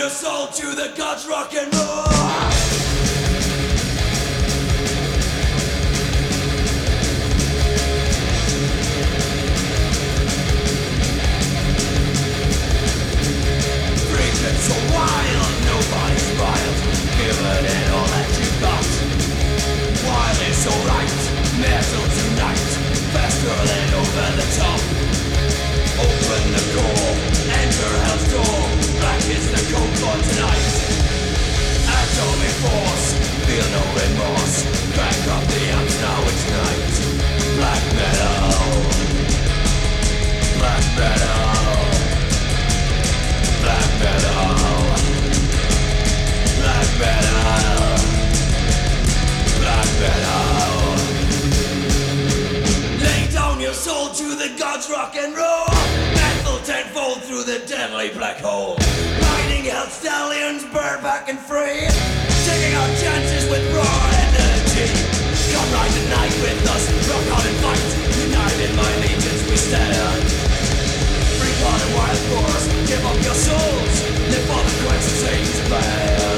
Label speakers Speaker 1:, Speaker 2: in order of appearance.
Speaker 1: your soul to the gods, rock and roll. Freaking so wild, nobody smiles, giving it all that you got. Wild is so right, metal tonight, faster than over the top. Open the core, enter hell's door, black is the code for tonight. Atomic force, feel no remorse, crank up the amps, now it's night. Black metal, black metal, black metal, black metal, black metal. Lay down your soul to the gods, rock and roll. Metal tenfold through the deadly black hole. Riding hell stallions, burn back and free. Taking our chances with raw energy. Come ride the night with us, rock out and fight. United my legions we stand. Free blood and wild force, give up your souls. Live for the quest, sings band.